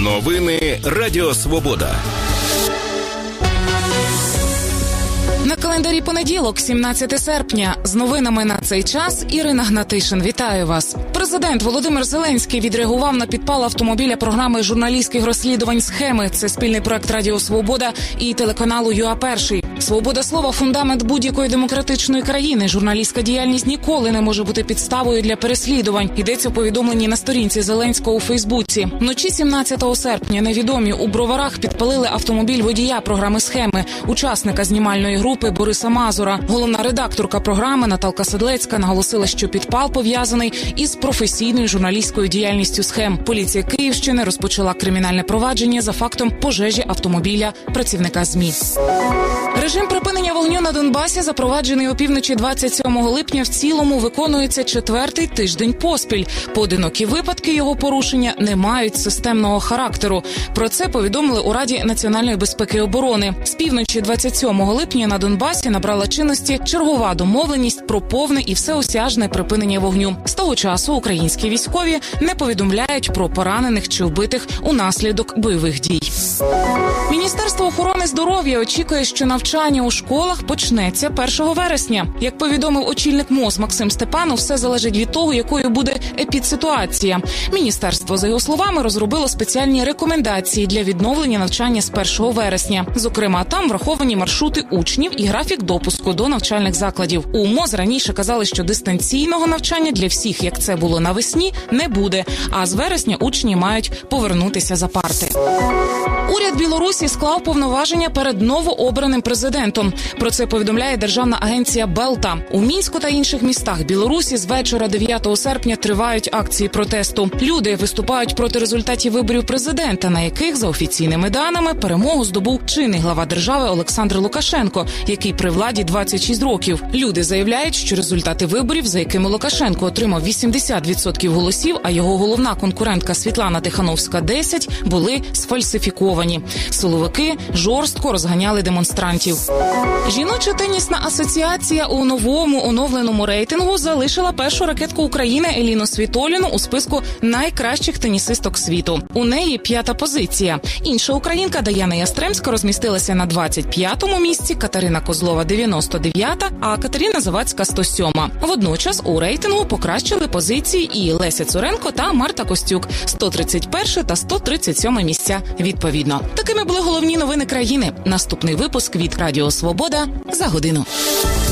Новини Радіо Свобода. На календарі понеділок, 17 серпня. З новинами на цей час Ірина Гнатишин. Вітаю вас. Президент Володимир Зеленський відреагував на підпал автомобіля програми журналістських розслідувань «Схеми». Це спільний проект Радіо Свобода і телеканалу ЮА-1. Свобода слова – фундамент будь-якої демократичної країни. Журналістська діяльність ніколи не може бути підставою для переслідувань. Йдеться у повідомленні на сторінці Зеленського у Фейсбуці. Вночі 17 серпня невідомі у Броварах підпалили автомобіль водія програми «Схеми», учасника знімальної групи Бориса Мазура. Головна редакторка програми Наталка Седлецька наголосила, що підпал пов'язаний із професійною журналістською діяльністю «Схем». Поліція Київщини розпочала кримінальне провадження за фактом пожежі автомобіля працівника ЗМІ. Режим припинення вогню на Донбасі, запроваджений опівночі 27 липня, в цілому виконується 4-й тиждень поспіль. Поодинокі випадки його порушення не мають системного характеру. Про це повідомили у Раді національної безпеки і оборони. З півночі 27 липня на Донбасі набрала чинності чергова домовленість про повне і всеосяжне припинення вогню. З того часу українські військові не повідомляють про поранених чи вбитих унаслідок бойових дій. Міністерство охорони здоров'я очікує, що навчання у школах почнеться 1 вересня. Як повідомив очільник МОЗ Максим Степанов, все залежить від того, якою буде епідситуація. Міністерство, за його словами, розробило спеціальні рекомендації для відновлення навчання з 1 вересня. Зокрема, там враховані маршрути учнів і графік допуску до навчальних закладів. У МОЗ раніше казали, що дистанційного навчання для всіх, як це було навесні, не буде, а з вересня учні мають повернутися за парти. Уряд Білорусі склав повноваження перед новообраним президентом. Про це повідомляє державна агенція «Белта». У Мінську та інших містах Білорусі з вечора 9 серпня тривають акції протесту. Люди виступають проти результатів виборів президента, на яких, за офіційними даними, перемогу здобув чинний глава держави Олександр Лукашенко, який при владі 26 років. Люди заявляють, що результати виборів, за якими Лукашенко отримав 80% голосів, а його головна конкурентка Світлана Тихановська – 10, були сфальсифіковані. Силовики жорстко розганяли демонстрантів. Жіноча тенісна асоціація у новому оновленому рейтингу залишила першу ракетку України Еліну Світоліну у списку найкращих тенісисток світу. У неї 5-та позиція. Інша українка Даяна Ястремська розмістилася на 25-му місці, Катерина Козлова – 99-та, а Катерина Завадська – 107-ма. Водночас у рейтингу покращили позиції і Леся Цуренко та Марта Костюк – 131 та 137 місця відповідно. Такими були головні новини країни. Наступний випуск від Радіо Свобода за годину.